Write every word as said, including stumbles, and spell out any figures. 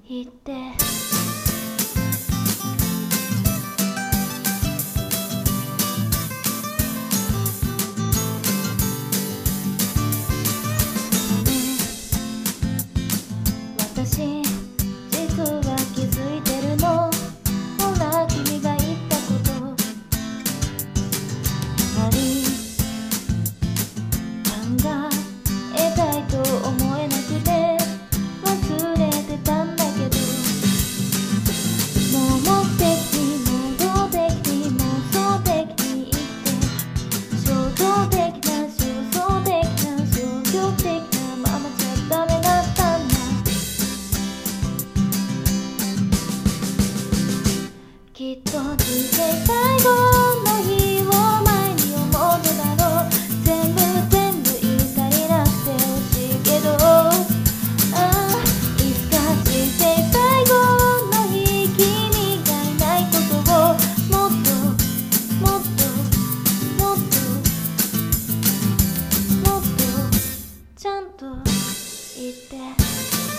言って私実は気づいてるの。ほら君が言ったことあり考えたいと思えなくて忘れてたんだけど、もう目的に動的に妄想的に言って衝動的な焦燥的な消極的なままじゃダメだったんだ。きっと人生最後の日を前に思ってたろう。全部全部言い足りなくて惜しいけど、ああいつか人生最後の日君がいないことをもっともっともっともっとちゃんと言って